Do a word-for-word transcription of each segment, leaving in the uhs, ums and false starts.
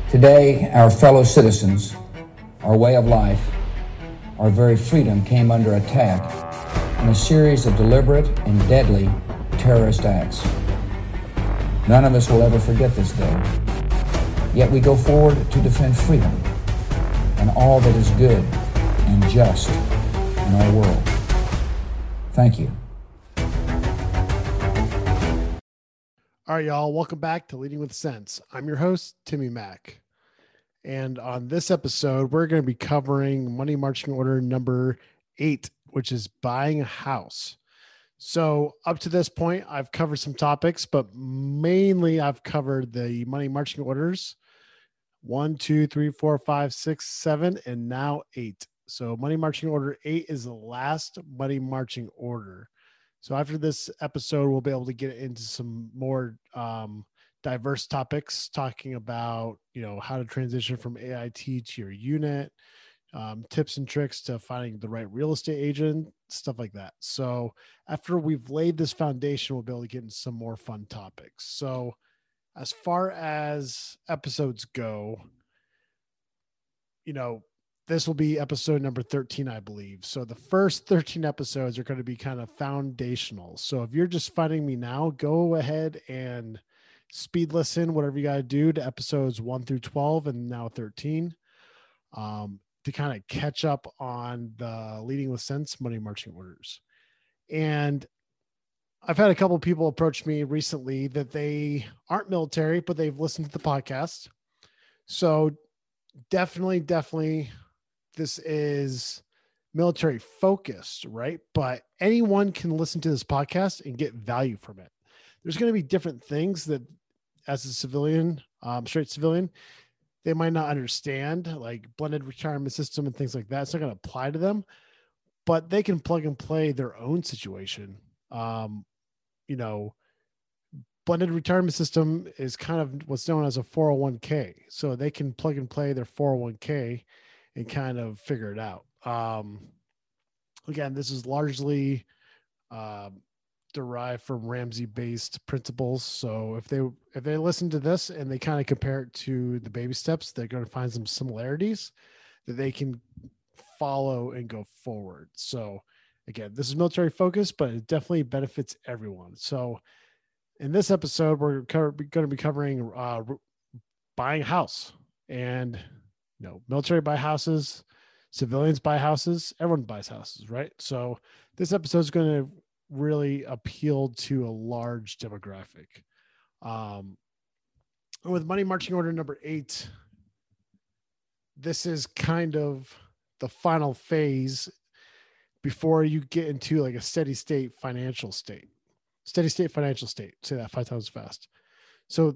Today, our fellow citizens, our way of life, our very freedom came under attack in a series of deliberate and deadly terrorist acts. None of us will ever forget this day. Yet we go forward to defend freedom and all that is good and just in our world. Thank you. All right, y'all, welcome back to Leading with Sense. I'm your host, Timmy Mack. And on this episode, we're going to be covering Money Marching Order number eight, which is buying a house. So up to this point, I've covered some topics, but mainly I've covered the Money Marching Orders one, two, three, four, five, six, seven, and now eight. So Money Marching Order eight is the last Money Marching Order. So after this episode, we'll be able to get into some more um, diverse topics, talking about, you know, how to transition from A I T to your unit, um, tips and tricks to finding the right real estate agent, stuff like that. So after we've laid this foundation, we'll be able to get into some more fun topics. So as far as episodes go, you know, this will be episode number thirteen, I believe. So the first thirteen episodes are going to be kind of foundational. So if you're just finding me now, go ahead and speed listen, whatever you got to do, to episodes one through twelve and now thirteen, um, to kind of catch up on the Leading with Sense Money Marching Orders. And I've had a couple of people approach me recently that they aren't military, but they've listened to the podcast. So definitely, definitely, this is military focused, right? But anyone can listen to this podcast and get value from it. There's going to be different things that as a civilian, um, straight civilian, they might not understand, like blended retirement system and things like that. It's not going to apply to them, but they can plug and play their own situation. Um, you know, blended retirement system is kind of what's known as a four oh one k. So they can plug and play their four oh one k and kind of figure it out. Um, again, this is largely um, derived from Ramsey-based principles. So if they if they listen to this and they kind of compare it to the baby steps, they're going to find some similarities that they can follow and go forward. So again, this is military focused, but it definitely benefits everyone. So in this episode, we're going to be covering uh, buying a house. And you know, military buy houses, civilians buy houses, everyone buys houses, right? So this episode is going to really appeal to a large demographic. Um, and with Money Marching Order number eight, this is kind of the final phase before you get into like a steady state financial state. Steady state financial state. Say that five times fast. So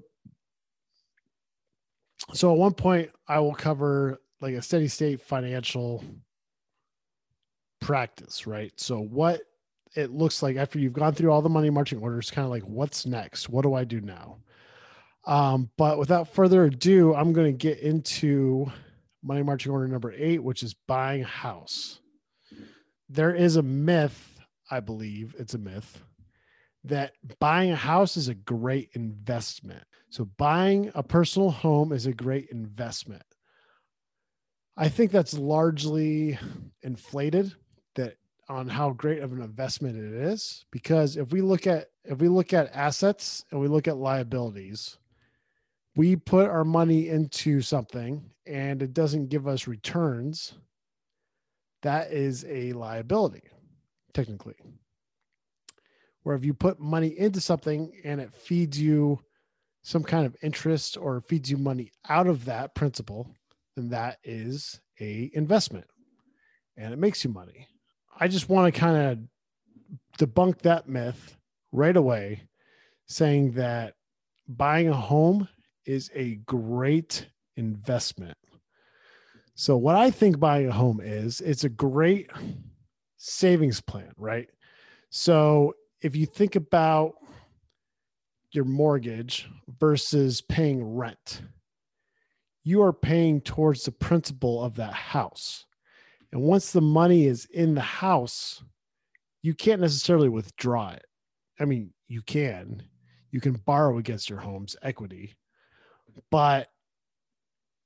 So at one point, I will cover like a steady state financial practice, right? So what it looks like after you've gone through all the money marching orders, kind of like what's next? What do I do now? Um, but without further ado, I'm going to get into money marching order number eight, which is buying a house. There is a myth, I believe it's a myth, that buying a house is a great investment. So buying a personal home is a great investment. I think that's largely inflated that on how great of an investment it is, because if we look at if we look at assets and we look at liabilities, we put our money into something and it doesn't give us returns. That is a liability, technically. Where if you put money into something and it feeds you some kind of interest or feeds you money out of that principal, then that is a investment and it makes you money. I just want to kind of debunk that myth right away, saying that buying a home is a great investment. So what I think buying a home is, it's a great savings plan, right? So if you think about your mortgage versus paying rent, you are paying towards the principal of that house. And once the money is in the house, you can't necessarily withdraw it. I mean, you can. You can borrow against your home's equity, but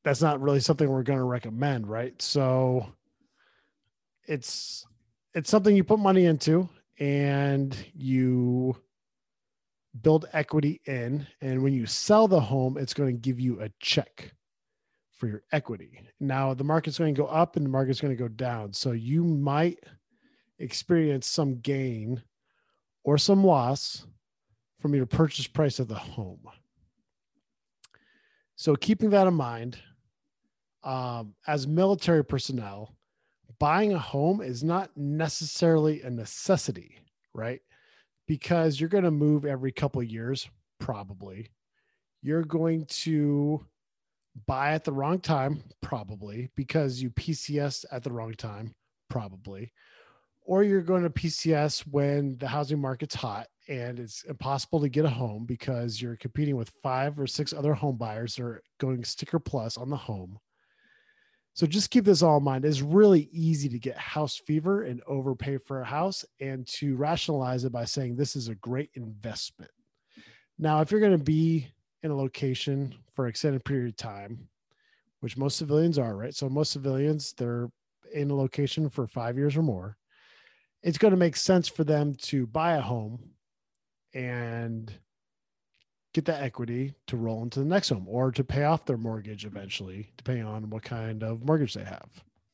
that's not really something we're going to recommend, right? So it's it's something you put money into and you build equity in. And when you sell the home, it's going to give you a check for your equity. Now the market's going to go up and the market's going to go down. So you might experience some gain or some loss from your purchase price of the home. So keeping that in mind, um, as military personnel, buying a home is not necessarily a necessity, right? Because you're going to move every couple of years, probably. You're going to buy at the wrong time, probably, because you P C S at the wrong time, probably. Or you're going to P C S when the housing market's hot and it's impossible to get a home because you're competing with five or six other home buyers that are going sticker plus on the home. So just keep this all in mind. It's really easy to get house fever and overpay for a house and to rationalize it by saying this is a great investment. Now, if you're going to be in a location for an extended period of time, which most civilians are, right? So most civilians, they're in a location for five years or more. It's going to make sense for them to buy a home and get that equity to roll into the next home or to pay off their mortgage eventually, depending on what kind of mortgage they have.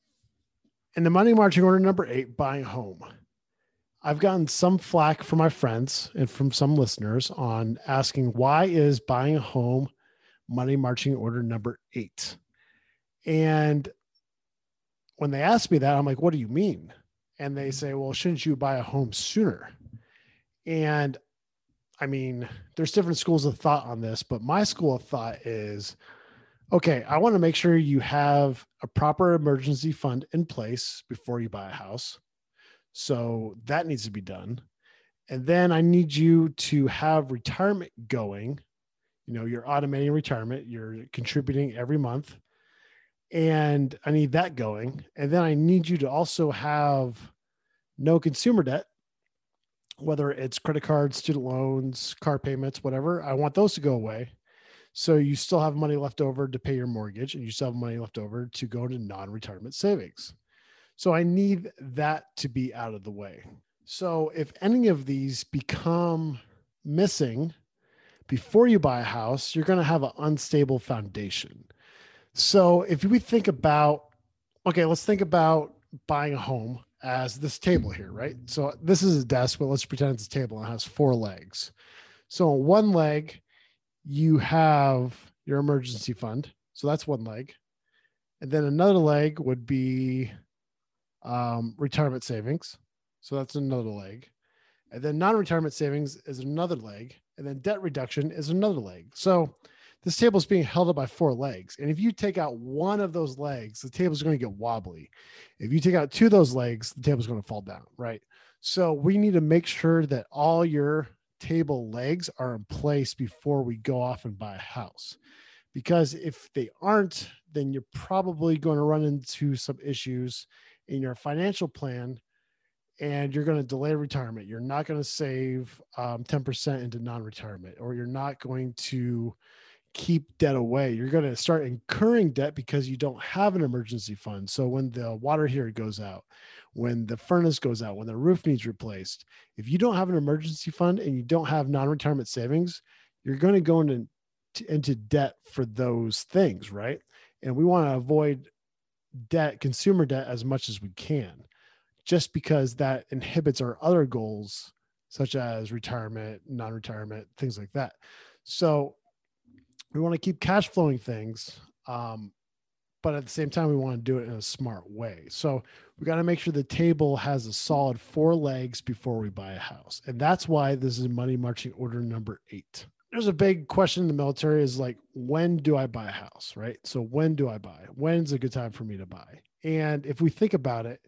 In the money marching order number eight, buying a home. I've gotten some flack from my friends and from some listeners on asking, why is buying a home money marching order number eight? And when they ask me that, I'm like, what do you mean? And they say, well, shouldn't you buy a home sooner? And I mean, there's different schools of thought on this, but my school of thought is, okay, I want to make sure you have a proper emergency fund in place before you buy a house. So that needs to be done. And then I need you to have retirement going. You know, you're automating retirement, you're contributing every month. And I need that going. And then I need you to also have no consumer debt, whether it's credit cards, student loans, car payments, whatever. I want those to go away. So you still have money left over to pay your mortgage and you still have money left over to go into non-retirement savings. So I need that to be out of the way. So if any of these become missing before you buy a house, you're going to have an unstable foundation. So if we think about, okay, let's think about buying a home as this table here, right? So this is a desk, but let's pretend it's a table and it has four legs. So on one leg, you have your emergency fund. So that's one leg. And then another leg would be um, retirement savings. So that's another leg. And then non-retirement savings is another leg. And then debt reduction is another leg. So this table is being held up by four legs. And if you take out one of those legs, the table is going to get wobbly. If you take out two of those legs, the table is going to fall down, right? So we need to make sure that all your table legs are in place before we go off and buy a house. Because if they aren't, then you're probably going to run into some issues in your financial plan and you're going to delay retirement. You're not going to save um, ten percent into non-retirement, or you're not going to keep debt away. You're going to start incurring debt because you don't have an emergency fund. So when the water heater goes out, when the furnace goes out, when the roof needs replaced, if you don't have an emergency fund and you don't have non-retirement savings, you're going to go into, into debt for those things, right? And we want to avoid debt, consumer debt, as much as we can, just because that inhibits our other goals, such as retirement, non-retirement, things like that. So we want to keep cash flowing things, um, but at the same time, we want to do it in a smart way. So we got to make sure the table has a solid four legs before we buy a house. And that's why this is money marching order number eight. There's a big question in the military is like, when do I buy a house, right? So when do I buy? When's a good time for me to buy? And if we think about it,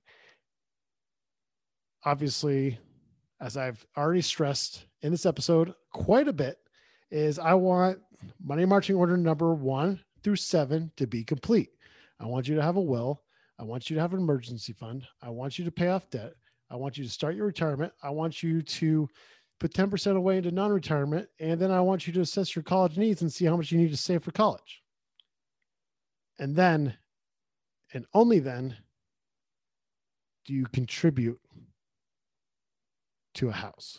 obviously, as I've already stressed in this episode quite a bit, is I want money marching order number one through seven to be complete. I want you to have a will. I want you to have an emergency fund. I want you to pay off debt. I want you to start your retirement. I want you to put ten percent away into non-retirement. And then I want you to assess your college needs and see how much you need to save for college. And then, and only then, do you contribute to a house.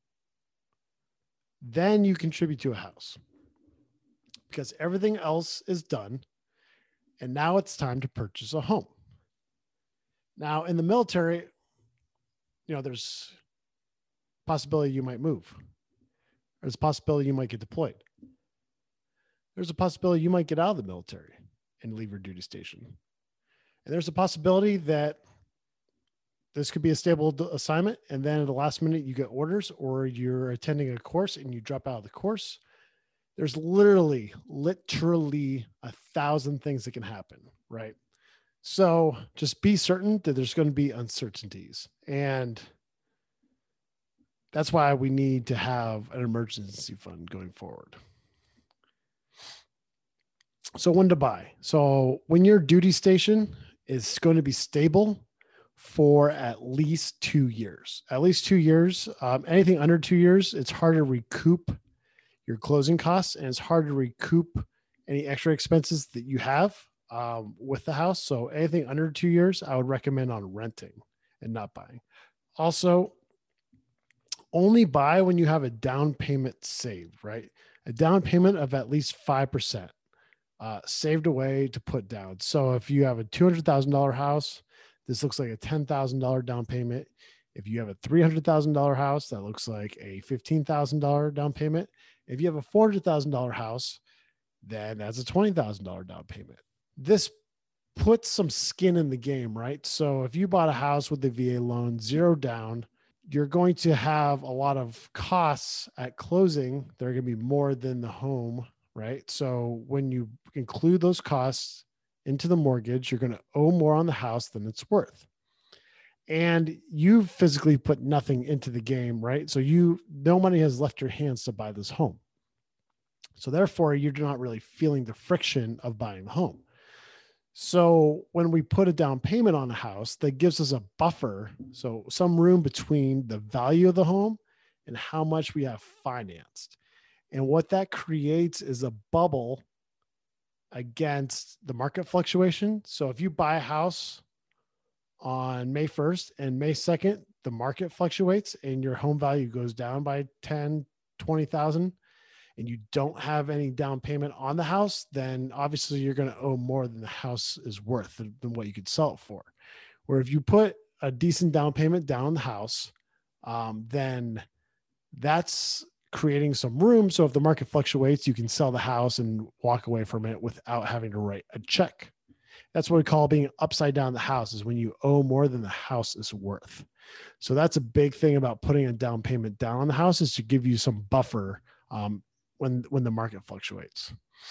Then you contribute to a house because everything else is done. And now it's time to purchase a home. Now in the military, you know, there's a possibility you might move. There's a possibility you might get deployed. There's a possibility you might get out of the military and leave your duty station. And there's a possibility that this could be a stable assignment, and then at the last minute you get orders, or you're attending a course and you drop out of the course. There's literally, literally a thousand things that can happen, right? So just be certain that there's going to be uncertainties. And that's why we need to have an emergency fund going forward. So when to buy. So when your duty station is going to be stable for at least two years, at least two years, um, anything under two years, it's hard to recoup your closing costs, and it's hard to recoup any extra expenses that you have um, with the house. So anything under two years, I would recommend on renting and not buying. Also, only buy when you have a down payment saved, right? A down payment of at least five percent uh, saved away to put down. So if you have a two hundred thousand dollars house, this looks like a ten thousand dollars down payment. If you have a three hundred thousand dollars house, that looks like a fifteen thousand dollars down payment. If you have a four hundred thousand dollars house, then that's a twenty thousand dollars down payment. This puts some skin in the game, right? So if you bought a house with the V A loan, zero down, you're going to have a lot of costs at closing. They're going to be more than the home, right? So when you include those costs into the mortgage, you're going to owe more on the house than it's worth. And you physically put nothing into the game, right? So you, no money has left your hands to buy this home. So therefore, you're not really feeling the friction of buying the home. So when we put a down payment on a house, that gives us a buffer. So some room between the value of the home and how much we have financed. And what that creates is a bubble against the market fluctuation. So if you buy a house on May first and May second, the market fluctuates and your home value goes down by ten, twenty thousand, and you don't have any down payment on the house, then obviously you're going to owe more than the house is worth than, than what you could sell it for. Where if you put a decent down payment down on the house, um, then that's creating some room. So if the market fluctuates, you can sell the house and walk away from it without having to write a check. That's what we call being upside down the house, is when you owe more than the house is worth. So that's a big thing about putting a down payment down on the house, is to give you some buffer um, when, when the market fluctuates.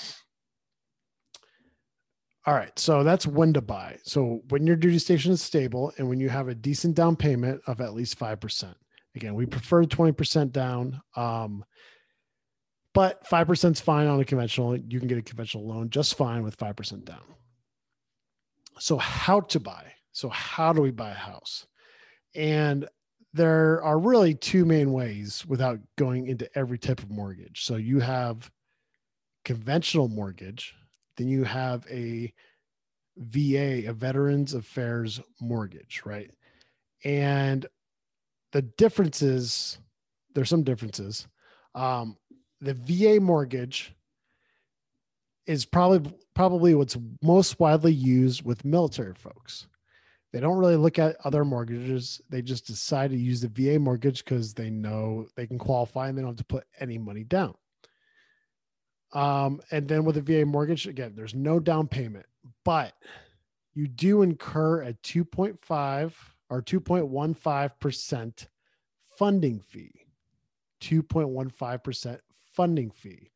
All right. So that's when to buy. So when your duty station is stable and when you have a decent down payment of at least five percent. Again, we prefer twenty percent down, um, but five percent is fine on a conventional. You can get a conventional loan just fine with five percent down. So how to buy? So how do we buy a house? And there are really two main ways without going into every type of mortgage. So you have conventional mortgage, then you have a V A, a Veterans Affairs mortgage, right? And the differences, there's some differences. Um, the V A mortgage is probably probably what's most widely used with military folks. They don't really look at other mortgages. They just decide to use the V A mortgage because they know they can qualify and they don't have to put any money down. Um, and then with a V A mortgage, again, there's no down payment, but you do incur a two point five or two point one five percent funding fee, two point one five percent funding fee.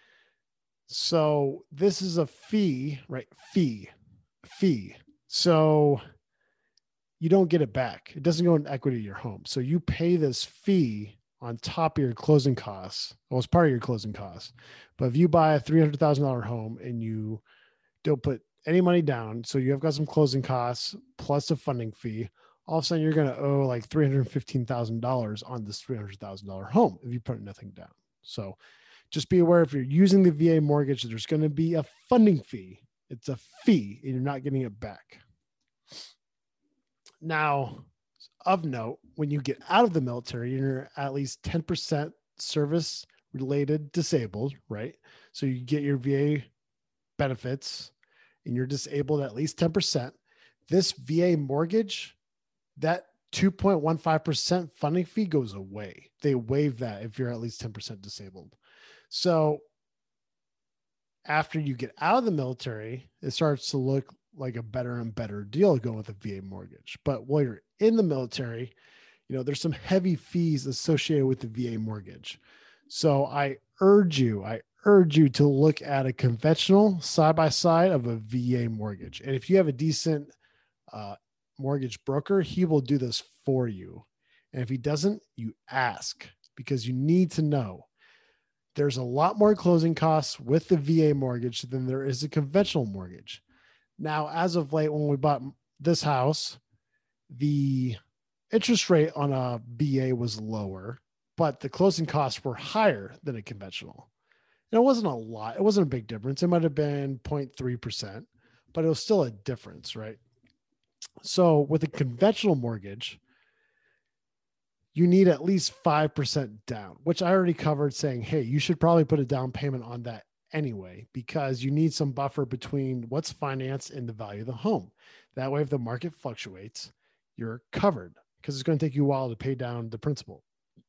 So this is a fee, right? Fee, fee. So you don't get it back. It doesn't go in equity of your home. So you pay this fee on top of your closing costs. Well, it's part of your closing costs. But if you buy a three hundred thousand dollars home and you don't put any money down, so you have got some closing costs plus a funding fee, all of a sudden you're going to owe like three hundred fifteen thousand dollars on this three hundred thousand dollars home if you put nothing down. So just be aware, if you're using the V A mortgage, there's going to be a funding fee It's a fee and you're not getting it back. Now, of note, when you get out of the military, you're at least ten percent service related disabled, right? So you get your V A benefits and you're disabled at least ten percent. This V A mortgage, that two point one five percent funding fee goes away. They waive that if you're at least ten percent disabled. So after you get out of the military, it starts to look like a better and better deal going with a V A mortgage. But while you're in the military, you know, there's some heavy fees associated with the V A mortgage. So I urge you, I urge you to look at a conventional side by side of a V A mortgage. And if you have a decent uh, mortgage broker, he will do this for you. And if he doesn't, you ask, because you need to know. There's a lot more closing costs with the V A mortgage than there is a conventional mortgage. Now, as of late, when we bought this house, the interest rate on a V A was lower, but the closing costs were higher than a conventional. And it wasn't a lot. It wasn't a big difference. It might have been zero point three percent, but it was still a difference, right? So with a conventional mortgage, you need at least five percent down, which I already covered, saying, hey, you should probably put a down payment on that anyway, because you need some buffer between what's financed and the value of the home. That way, if the market fluctuates, you're covered, because it's going to take you a while to pay down the principal.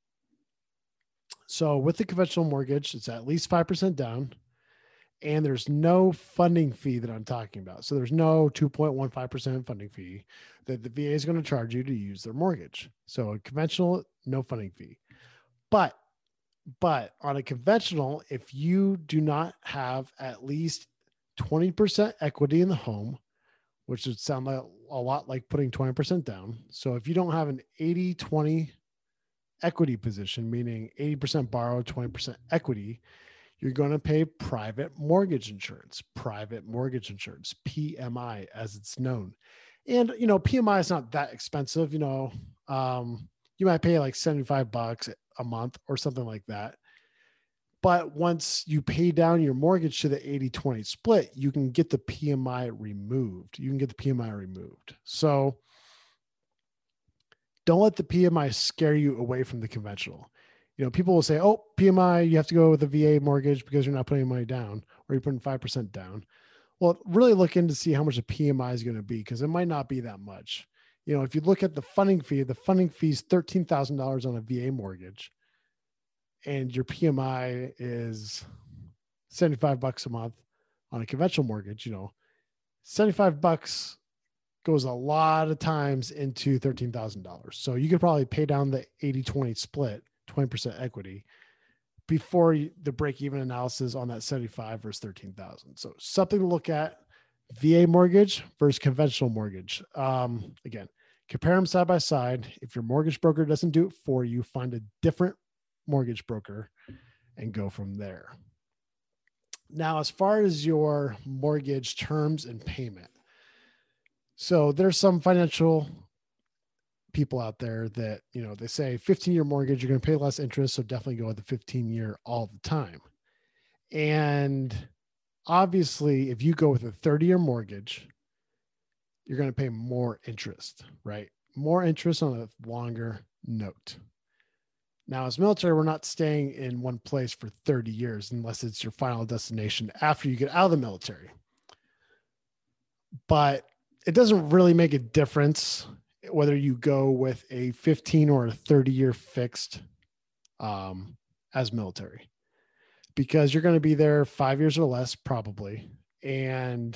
So with the conventional mortgage, it's at least five percent down, and there's no funding fee that I'm talking about. So there's no two point one five percent funding fee that the V A is going to charge you to use their mortgage. So a conventional, no funding fee. But, but on a conventional, if you do not have at least twenty percent equity in the home, which would sound like a lot like putting twenty percent down. So if you don't have an eighty twenty equity position, meaning eighty percent borrowed, twenty percent equity, you're going to pay private mortgage insurance, private mortgage insurance, P M I as it's known. And, you know, P M I is not that expensive. You know, um, you might pay like seventy-five bucks a month or something like that. But once you pay down your mortgage to the eighty twenty split, you can get the P M I removed. You can get the P M I removed. So don't let the P M I scare you away from the conventional. You know, people will say, oh, P M I, you have to go with a V A mortgage because you're not putting money down, or you're putting five percent down. Well, really look in to see how much the P M I is going to be, because it might not be that much. You know, if you look at the funding fee, the funding fee is thirteen thousand dollars on a V A mortgage, and your P M I is seventy-five bucks a month on a conventional mortgage. You know, seventy-five bucks goes a lot of times into thirteen thousand dollars. So you could probably pay down the eighty twenty split, twenty percent equity, before you, the break-even analysis on that seventy-five versus thirteen thousand. So something to look at: V A mortgage versus conventional mortgage. Um, again, compare them side by side. If your mortgage broker doesn't do it for you, find a different mortgage broker and go from there. Now, as far as your mortgage terms and payment, so there's some financial people out there that, you know, they say fifteen year mortgage, you're going to pay less interest. So definitely go with the fifteen year all the time. And obviously, if you go with a thirty year mortgage, you're going to pay more interest, right? More interest on a longer note. Now, as military, we're not staying in one place for thirty years unless it's your final destination after you get out of the military. But it doesn't really make a difference whether you go with a fifteen or a thirty year fixed um, as military, because you're going to be there five years or less probably. And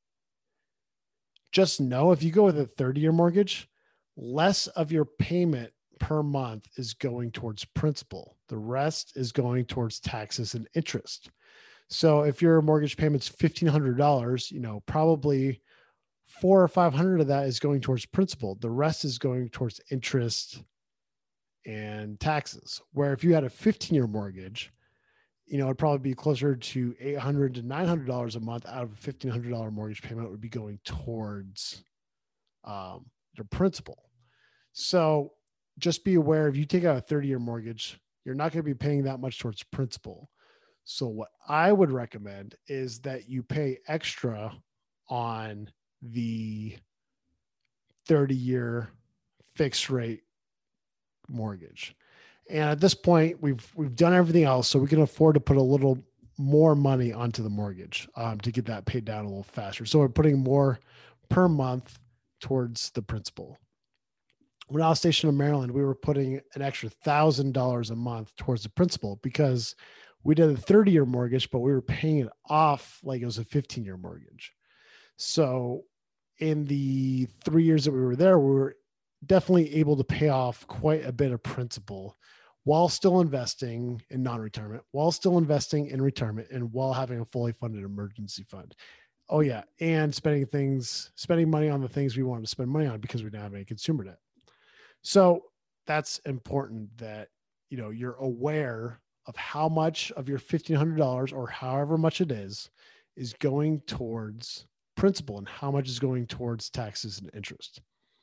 just know, if you go with a thirty year mortgage, less of your payment per month is going towards principal. The rest is going towards taxes and interest. So if your mortgage payment's fifteen hundred dollars, you know, probably four or five hundred of that is going towards principal. The rest is going towards interest and taxes. Where if you had a fifteen year mortgage, you know, it'd probably be closer to eight hundred to nine hundred dollars a month out of a fifteen hundred dollars mortgage payment would be going towards um, your principal. So just be aware, if you take out a thirty year mortgage, you're not going to be paying that much towards principal. So what I would recommend is that you pay extra on the thirty year fixed rate mortgage. And at this point, we've we've done everything else, so we can afford to put a little more money onto the mortgage um, to get that paid down a little faster. So we're putting more per month towards the principal. When I was stationed in Maryland, we were putting an extra thousand dollars a month towards the principal because we did a thirty year mortgage, but we were paying it off like it was a fifteen year mortgage. So in the three years that we were there, we were definitely able to pay off quite a bit of principal while still investing in non-retirement, while still investing in retirement, and while having a fully funded emergency fund. Oh yeah. And spending things, spending money on the things we wanted to spend money on because we didn't have any consumer debt. So that's important that, you know, you're aware of how much of your fifteen hundred dollars or however much it is, is going towards principal and how much is going towards taxes and interest.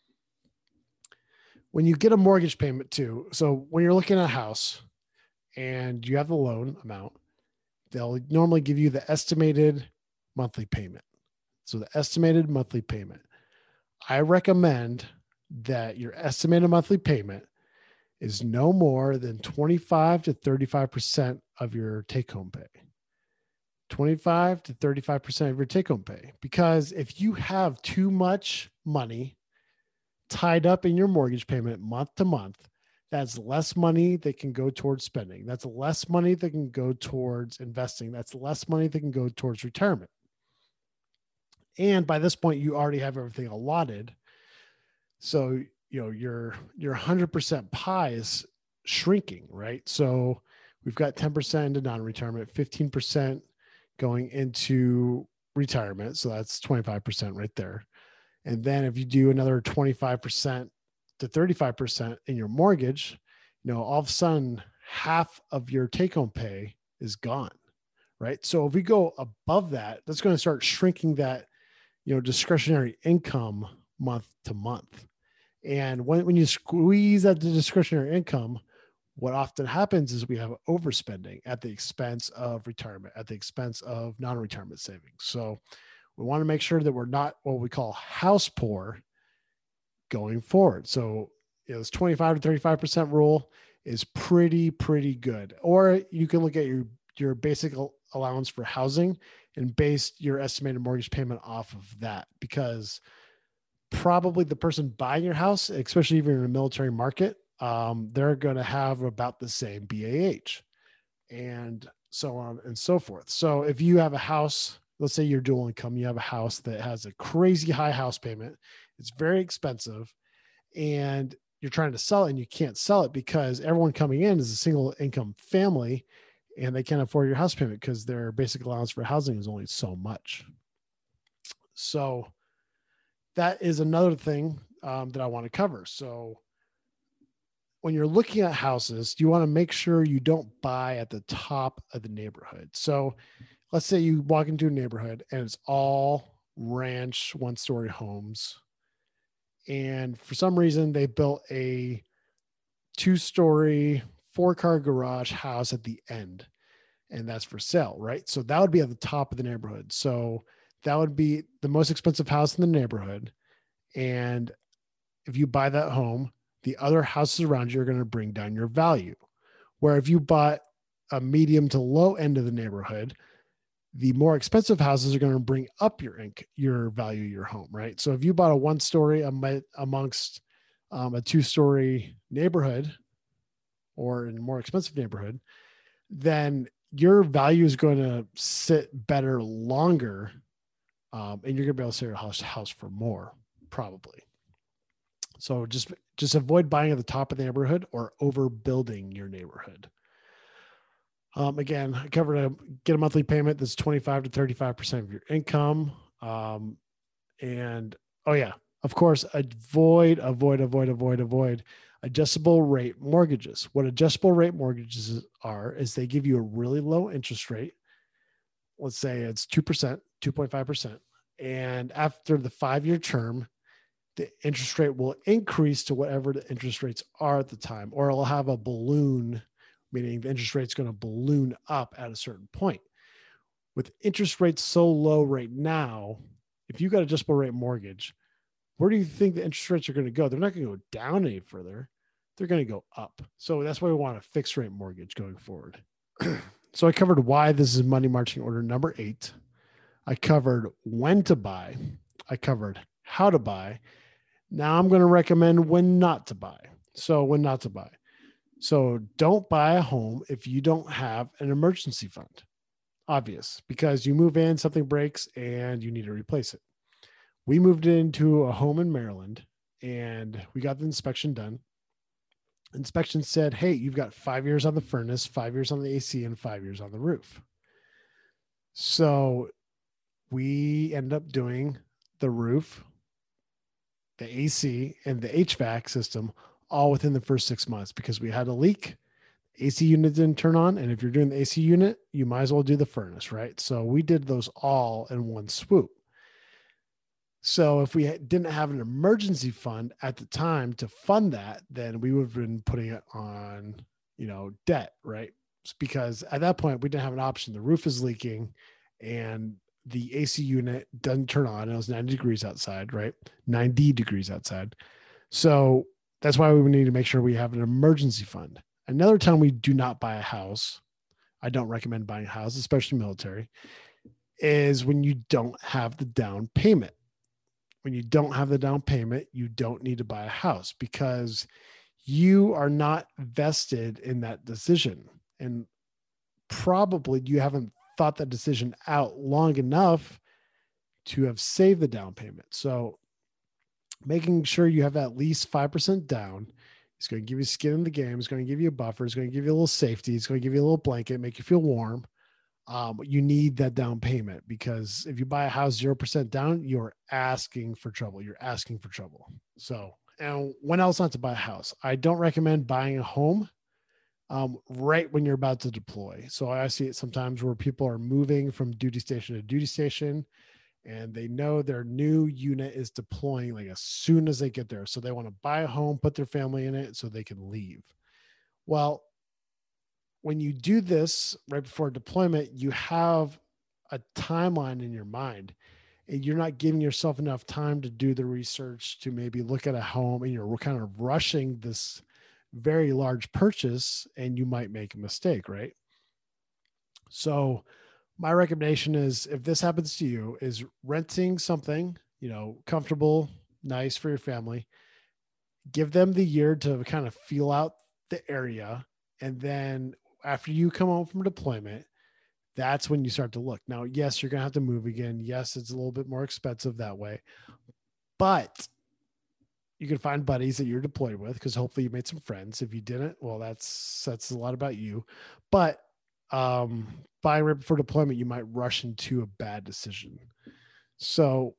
When you get a mortgage payment too, so when you're looking at a house and you have the loan amount, they'll normally give you the estimated monthly payment. So the estimated monthly payment. I recommend that your estimated monthly payment is no more than twenty-five to thirty-five percent of your take-home pay. twenty-five to thirty-five percent of your take-home pay. Because if you have too much money tied up in your mortgage payment month to month, that's less money that can go towards spending. That's less money that can go towards investing. That's less money that can go towards retirement. And by this point, you already have everything allotted. So, you know, your, your one hundred percent pie is shrinking, right? So we've got ten percent into non-retirement, fifteen percent going into retirement. So that's twenty-five percent right there. And then if you do another twenty-five percent to thirty-five percent in your mortgage, you know, all of a sudden half of your take-home pay is gone, right? So if we go above that, that's going to start shrinking that, you know, discretionary income month to month. And when, when you squeeze at the discretionary income, what often happens is we have overspending at the expense of retirement, at the expense of non-retirement savings. So we want to make sure that we're not what we call house poor going forward. So, you know, this twenty-five to thirty-five percent rule is pretty, pretty good. Or you can look at your, your basic allowance for housing and base your estimated mortgage payment off of that, because probably the person buying your house, especially if you're in a military market, um, they're going to have about the same B A H and so on and so forth. So if you have a house, let's say you're dual income, you have a house that has a crazy high house payment, it's very expensive, and you're trying to sell it and you can't sell it because everyone coming in is a single income family and they can't afford your house payment because their basic allowance for housing is only so much. So that is another thing um, that I want to cover. So when you're looking at houses, you want to make sure you don't buy at the top of the neighborhood. So let's say you walk into a neighborhood and it's all ranch one-story homes. And for some reason, they built a two-story, four-car garage house at the end. And that's for sale, right? So that would be at the top of the neighborhood. So that would be the most expensive house in the neighborhood. And if you buy that home, the other houses around you are going to bring down your value. Where if you bought a medium to low end of the neighborhood, the more expensive houses are going to bring up your inc- your value of your home, right? So if you bought a one story amongst um, a two story neighborhood or in a more expensive neighborhood, then your value is going to sit better longer. Um, and you're going to be able to sell your house, house for more, probably. So just, just avoid buying at the top of the neighborhood or overbuilding your neighborhood. Um, again, I covered a get a monthly payment that's twenty-five to thirty-five percent of your income. Um, and oh yeah, of course, avoid, avoid, avoid, avoid, avoid adjustable rate mortgages. What adjustable rate mortgages are is they give you a really low interest rate. Let's say it's two percent, two point five percent. And after the five-year term, the interest rate will increase to whatever the interest rates are at the time, or it'll have a balloon, meaning the interest rate's going to balloon up at a certain point. With interest rates so low right now, if you got a adjustable rate mortgage, where do you think the interest rates are going to go? They're not going to go down any further. They're going to go up. So that's why we want a fixed rate mortgage going forward. So I covered why this is money marching order number eight. I covered when to buy. I covered how to buy. Now I'm going to recommend when not to buy. So when not to buy. So don't buy a home if you don't have an emergency fund. Obvious, because you move in, something breaks, and you need to replace it. We moved into a home in Maryland, and we got the inspection done. Inspection said, hey, you've got five years on the furnace, five years on the A C, and five years on the roof. So we ended up doing the roof, the A C, and the H V A C system all within the first six months because we had a leak. A C unit didn't turn on. And if you're doing the A C unit, you might as well do the furnace, right? So we did those all in one swoop. So if we didn't have an emergency fund at the time to fund that, then we would have been putting it on, you know, debt, right? Because at that point we didn't have an option. The roof is leaking and the A C unit doesn't turn on. It was ninety degrees outside, right? ninety degrees outside. So that's why we need to make sure we have an emergency fund. Another time we do not buy a house, I don't recommend buying a house, especially military, is when you don't have the down payment. When you don't have the down payment, you don't need to buy a house because you are not vested in that decision. And probably you haven't thought that decision out long enough to have saved the down payment. So making sure you have at least five percent down is going to give you skin in the game. It's going to give you a buffer. It's going to give you a little safety. It's going to give you a little blanket, make you feel warm. Um, you need that down payment because if you buy a house zero percent down, you're asking for trouble. You're asking for trouble. So, and when else not to buy a house? I don't recommend buying a home um, right when you're about to deploy. So I see it sometimes where people are moving from duty station to duty station and they know their new unit is deploying like as soon as they get there. So they want to buy a home, put their family in it so they can leave. Well, when you do this right before deployment, you have a timeline in your mind and you're not giving yourself enough time to do the research to maybe look at a home and you're kind of rushing this very large purchase and you might make a mistake, right? So my recommendation is if this happens to you is renting something, you know, comfortable, nice for your family, give them the year to kind of feel out the area. And then after you come home from deployment, that's when you start to look. Now, yes, you're going to have to move again. Yes, it's a little bit more expensive that way, but you can find buddies that you're deployed with because hopefully you made some friends. If you didn't, well, that's, that's a lot about you, but um, buying right before deployment, you might rush into a bad decision. So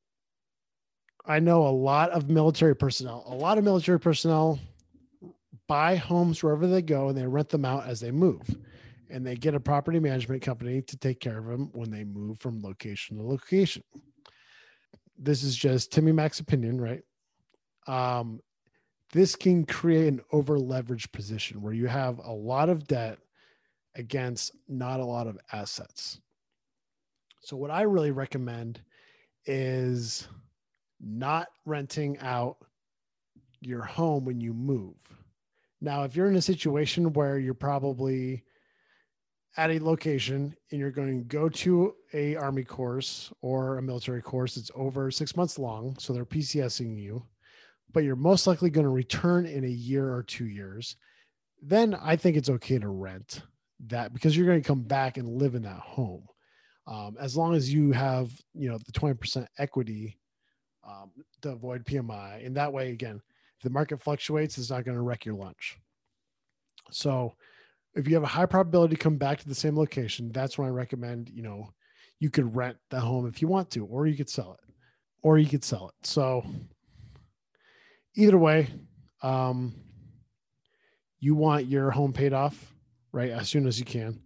I know a lot of military personnel, a lot of military personnel buy homes wherever they go and they rent them out as they move. And they get a property management company to take care of them when they move from location to location. This is just Timmy Mac's opinion, right? Um, this can create an over leveraged position where you have a lot of debt against not a lot of assets. So what I really recommend is not renting out your home when you move. Now, if you're in a situation where you're probably at a location and you're going to go to a Army course or a military course that's over six months long, so they're PCSing you, but you're most likely going to return in a year or two years, then I think it's okay to rent that because you're going to come back and live in that home. Um, as long as you have, you know, the twenty percent equity um, to avoid P M I. And that way, again, if the market fluctuates, it's not going to wreck your lunch. So if you have a high probability to come back to the same location, that's when I recommend, you know, you could rent the home if you want to, or you could sell it, or you could sell it. So either way, um, you want your home paid off, right, as soon as you can.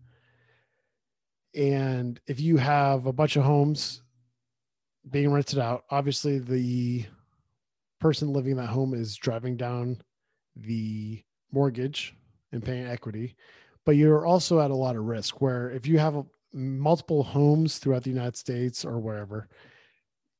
And if you have a bunch of homes being rented out, obviously the person living in that home is driving down the mortgage and paying equity, but you're also at a lot of risk where if you have a, multiple homes throughout the United States or wherever,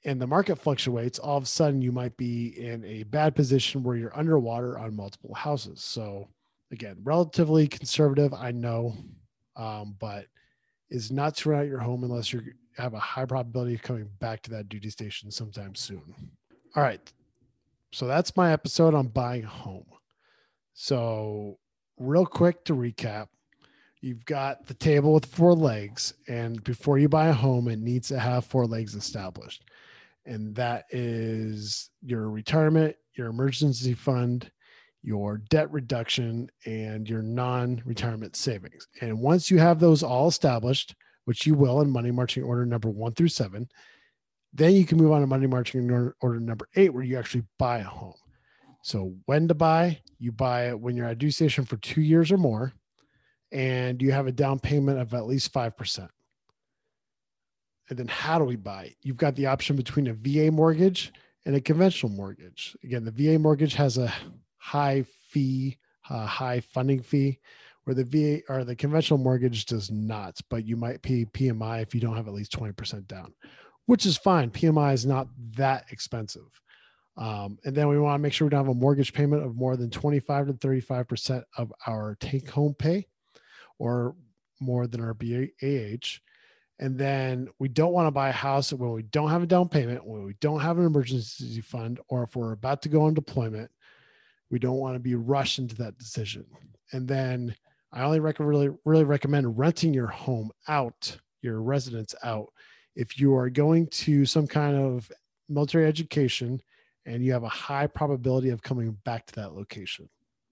and the market fluctuates, all of a sudden you might be in a bad position where you're underwater on multiple houses. So again, relatively conservative, I know, um, but is not to rent out your home unless you have a high probability of coming back to that duty station sometime soon. All right. So that's my episode on buying a home. So real quick to recap, you've got the table with four legs, and before you buy a home, it needs to have four legs established. And that is your retirement, your emergency fund, your debt reduction, and your non-retirement savings. And once you have those all established, which you will in money marching order number one through seven, then you can move on to money marching order, order number eight, where you actually buy a home. So when to buy, you buy it when you're at due station for two years or more, and you have a down payment of at least five percent. And then how do we buy? You've got the option between a V A mortgage and a conventional mortgage. Again, the V A mortgage has a high fee, uh, high funding fee, where the V A or the conventional mortgage does not, but you might pay P M I if you don't have at least twenty percent down, which is fine. P M I is not that expensive. Um, and then we want to make sure we don't have a mortgage payment of more than twenty-five to thirty-five percent of our take home pay, or more than our B A H. And then we don't want to buy a house when we don't have a down payment, when we don't have an emergency fund, or if we're about to go on deployment. We don't want to be rushed into that decision. And then I only rec- really, really recommend renting your home out, your residence out, if you are going to some kind of military education and you have a high probability of coming back to that location.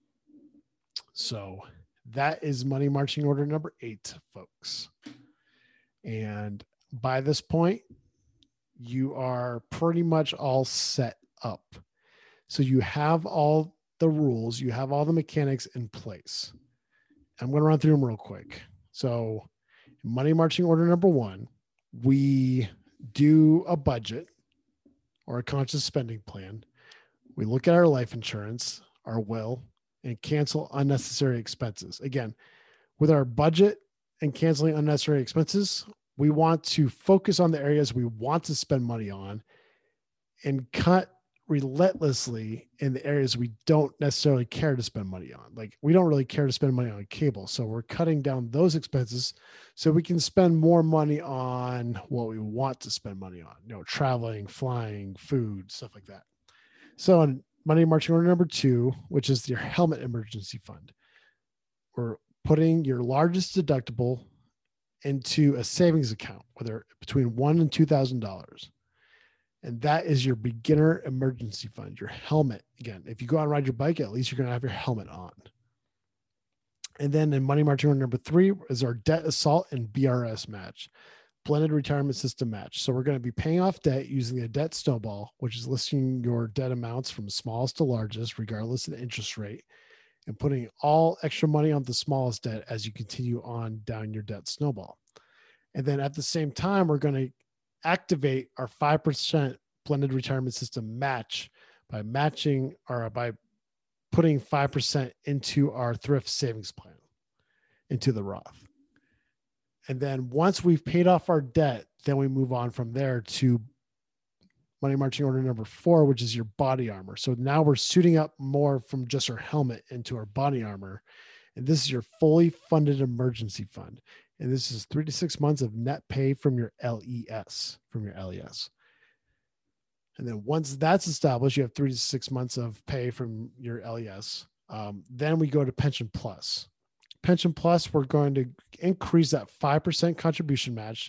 So that is money marching order number eight, folks. And by this point, you are pretty much all set up. So you have all the rules, you have all the mechanics in place. I'm going to run through them real quick. So money marching order number one, we do a budget or a conscious spending plan. We look at our life insurance, our will, and cancel unnecessary expenses. Again, with our budget and canceling unnecessary expenses, we want to focus on the areas we want to spend money on and cut relentlessly in the areas we don't necessarily care to spend money on. Like, we don't really care to spend money on cable. So we're cutting down those expenses so we can spend more money on what we want to spend money on, you know, traveling, flying, food, stuff like that. So on money marching order number two, which is your helmet emergency fund, we're putting your largest deductible into a savings account, whether between one and two thousand dollars, and that is your beginner emergency fund. Your helmet, again, if you go out and ride your bike, at least you're going to have your helmet on. And then in money marching order number three is our debt assault and B R S match, blended retirement system match. So we're going to be paying off debt using a debt snowball, which is listing your debt amounts from smallest to largest, regardless of the interest rate, and putting all extra money on the smallest debt as you continue on down your debt snowball. And then at the same time, we're going to activate our five percent blended retirement system match by matching or by putting five percent into our thrift savings plan, into the Roth. And then once we've paid off our debt, then we move on from there to money marching order number four, which is your body armor. So now we're suiting up more from just our helmet into our body armor. And this is your fully funded emergency fund. And this is three to six months of net pay from your L E S, from your L E S. And then once that's established, you have three to six months of pay from your L E S. Um, then we go to Pension Plus. Pension Plus, we're going to increase that five percent contribution match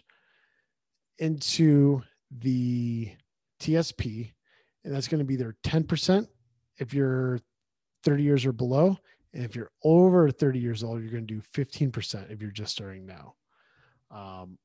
into the T S P, and that's going to be their ten percent if you're thirty years or below. And if you're over thirty years old, you're going to do fifteen percent if you're just starting now. Um,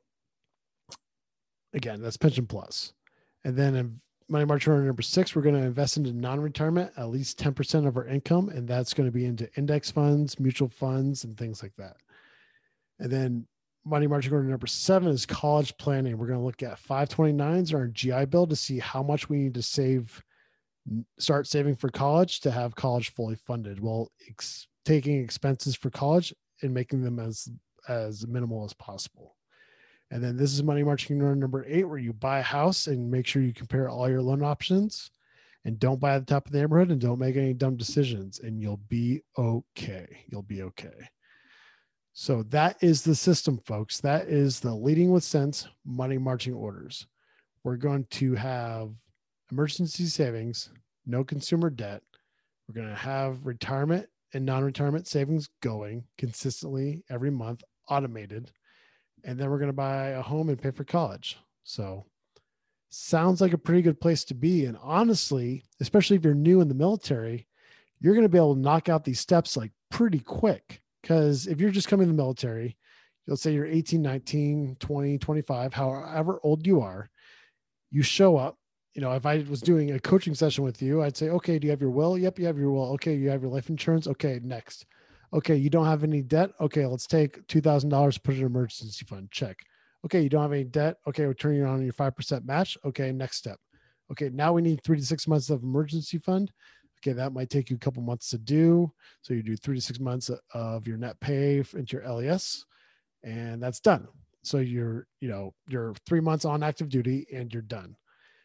again, that's Pension Plus. And then in money marching order number six, we're going to invest into non-retirement, at least ten percent of our income. And that's going to be into index funds, mutual funds, and things like that. And then money marching order number seven is college planning. We're going to look at five twenty-nines or a G I Bill to see how much we need to save, start saving for college to have college fully funded, while ex- taking expenses for college and making them as, as minimal as possible. And then this is money marching order number eight, where you buy a house and make sure you compare all your loan options and don't buy at the top of the neighborhood and don't make any dumb decisions, and you'll be okay. You'll be okay. So that is the system, folks. That is the Leading with Sense money marching orders. We're going to have emergency savings, no consumer debt. We're going to have retirement and non-retirement savings going consistently every month, automated. And then we're going to buy a home and pay for college. So sounds like a pretty good place to be. And honestly, especially if you're new in the military, you're going to be able to knock out these steps like pretty quick. Because if you're just coming in the military, you'll say you're eighteen, nineteen, twenty, twenty-five, however old you are, you show up. You know, if I was doing a coaching session with you, I'd say, okay, do you have your will? Yep, you have your will. Okay, you have your life insurance. Okay, next. Okay, you don't have any debt. Okay, let's take two thousand dollars, put it in an emergency fund. Check. Okay, you don't have any debt. Okay, we're turning on your five percent match. Okay, next step. Okay, now we need three to six months of emergency fund. Okay, that might take you a couple months to do. So you do three to six months of your net pay into your L E S, and that's done. So you're, you know, you're three months on active duty and you're done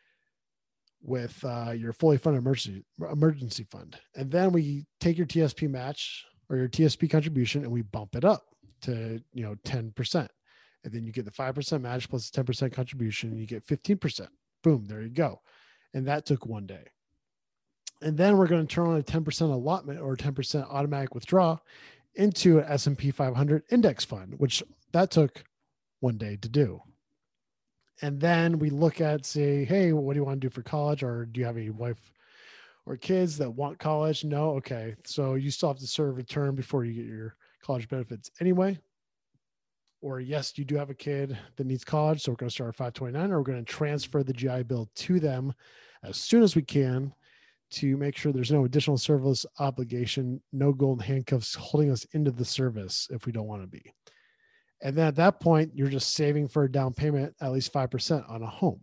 with uh, your fully funded emergency emergency fund. And then we take your T S P match or your T S P contribution and we bump it up to, you know, ten percent. And then you get the five percent match plus ten percent contribution and you get fifteen percent. Boom, there you go. And that took one day. And then we're going to turn on a ten percent allotment or ten percent automatic withdrawal into an S and P five hundred index fund, which that took one day to do. And then we look at, say, hey, what do you want to do for college? Or do you have a wife or kids that want college? No. Okay. So you still have to serve a term before you get your college benefits anyway. Or yes, you do have a kid that needs college. So we're going to start a five twenty-nine, or we're going to transfer the G I Bill to them as soon as we can to make sure there's no additional service obligation, no golden handcuffs holding us into the service if we don't want to be. And then at that point, you're just saving for a down payment, at least five percent on a home.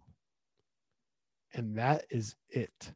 And that is it.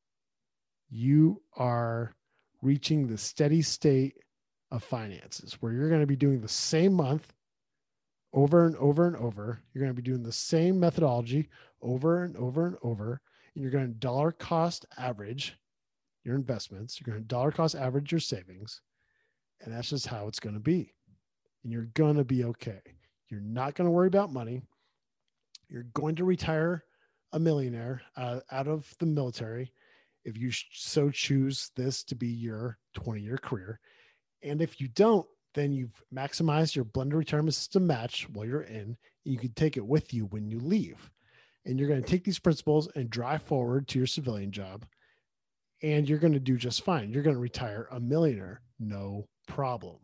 You are reaching the steady state of finances where you're going to be doing the same month over and over and over. You're going to be doing the same methodology over and over and over. And you're going to dollar cost average your investments. You're going to dollar cost average your savings. And that's just how it's going to be. And you're going to be okay. You're not going to worry about money. You're going to retire a millionaire uh, out of the military if you so choose this to be your twenty-year career. And if you don't, then you've maximized your blended retirement system match while you're in. And you can take it with you when you leave. And you're going to take these principles and drive forward to your civilian job. And you're going to do just fine. You're going to retire a millionaire, no problem.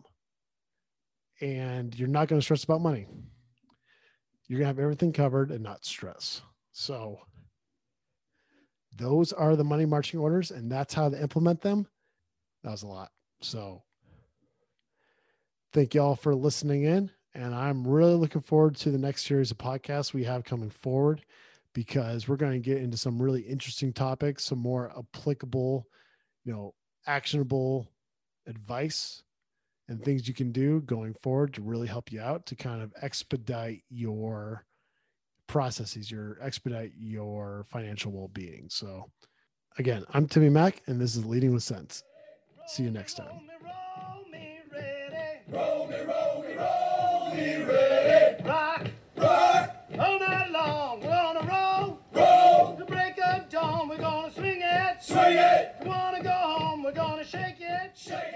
And you're not going to stress about money. You're going to have everything covered and not stress. So those are the money marching orders, and that's how to implement them. That was a lot. So thank you all for listening in. And I'm really looking forward to the next series of podcasts we have coming forward, because we're going to get into some really interesting topics, some more applicable, you know, actionable advice and things you can do going forward to really help you out to kind of expedite your processes, your expedite your financial well-being. So again, I'm Timmy Mack, and this is Leading with Sense. See you next time. Roll me, roll me, roll me ready. Rock, rock, all night long. We're gonna roll, roll. The break of dawn, we're gonna swing it, swing it. We wanna go home, we're gonna shake it, shake it.